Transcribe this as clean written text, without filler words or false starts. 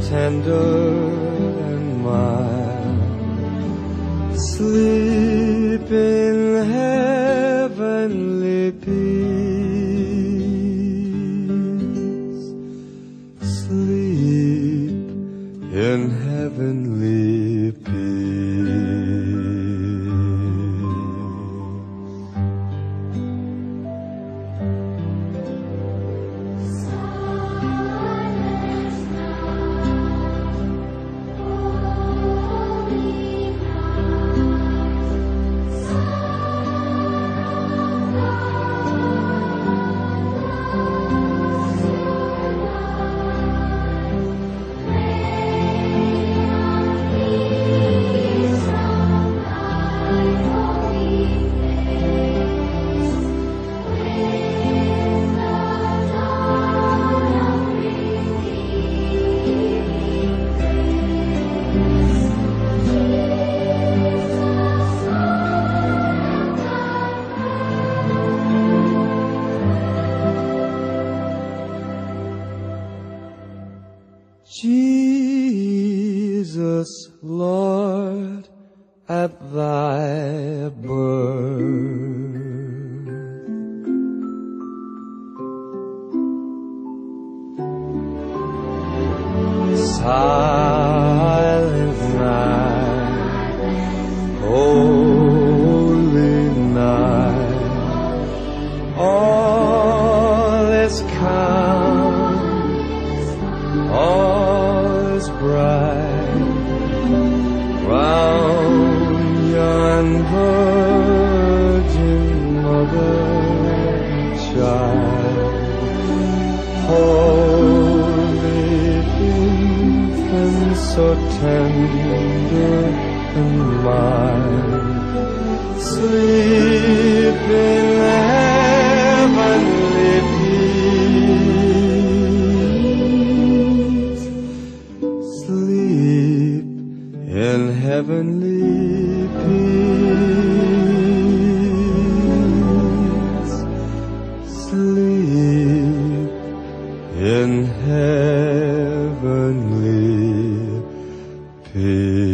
tender and mild. Sleep in heavenly peace. Sleep in heavenly peace. Jesus, Lord, at thy birth, silent night, holy night, all is calm, all is bright, round yon virgin mother child, holy infant, so tender and mild, sleep in heavenly peace. Sleep in heavenly peace. Sleep in heavenly peace.